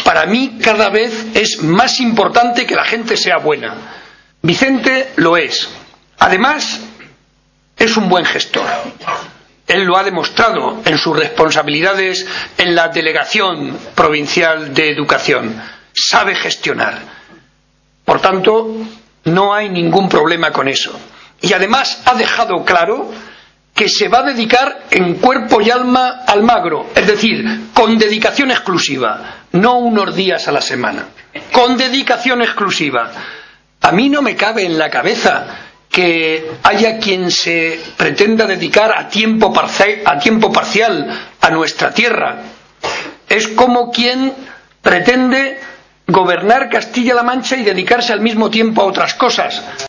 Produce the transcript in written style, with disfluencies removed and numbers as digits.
Para mí cada vez es más importante que la gente sea buena. Vicente lo es. Además, es un buen gestor. Él lo ha demostrado en sus responsabilidades en la Delegación Provincial de Educación. Sabe gestionar. Por tanto, no hay ningún problema con eso. Y además ha dejado claro que se va a dedicar en cuerpo y alma al Magro, es decir, con dedicación exclusiva, no unos días a la semana, con dedicación exclusiva. A mí no me cabe en la cabeza que haya quien se pretenda dedicar a tiempo parcial a nuestra tierra. Es como quien pretende gobernar Castilla-La Mancha y dedicarse al mismo tiempo a otras cosas.